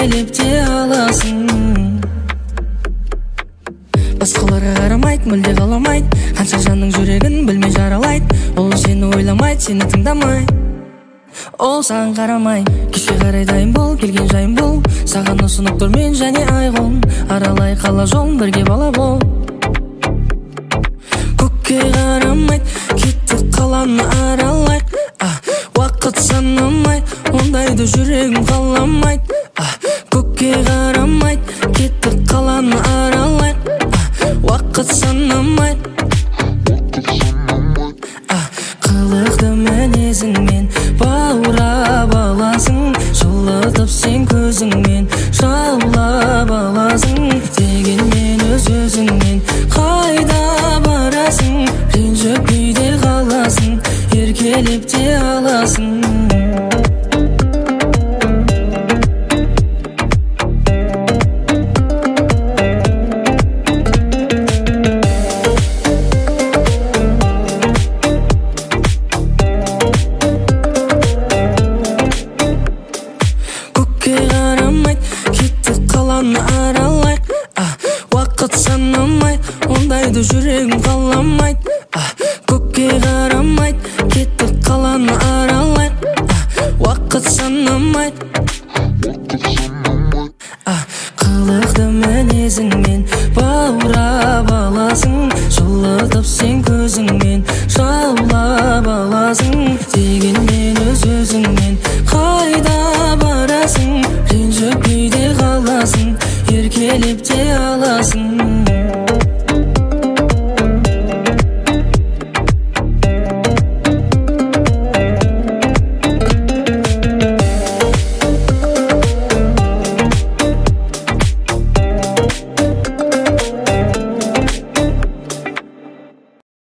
еркелеп те аласың. Басқаларға қарамайды, мүлде қаламайды, қанша жанның жүрегін білмей жаралайды. Ол сені ойламайды, сені тыңдамайды, ол саған қарамай. Кешке қарай дайын бол, келген жайын бол, саған ұсынып тұр мен және айғын. Аралай қала жолын, бірге бала бол. Көкке қарамайды, кеттік қаланы аралайық. Уақыт санамайды, ондайды жүрегім қаламайды. Көкке қарамайды, кеттік қаланы аралайық. Уақыт санамайды. Қылықты мінезіңмен баурап аласың, жылытып сен көзіңмен жаулап аласың. Дегенмен өз-өзіңнен қайда барасың, ренжіп күйде қаласың, еркелеп те аласың. Аралайық, уақыт санамайды, ондайды жүрегім қаламайды. Көкке қарамайды, кеттік қаланы аралайық. Уақыт санамайды. Қылықты мінезіңмен баурап аласың, жылытып сен көзіңмен жаулап аласың. Дегенмен өз-өзіңнен қайда барасың, ренжіп күйде қаласың, еркелеп те аласың.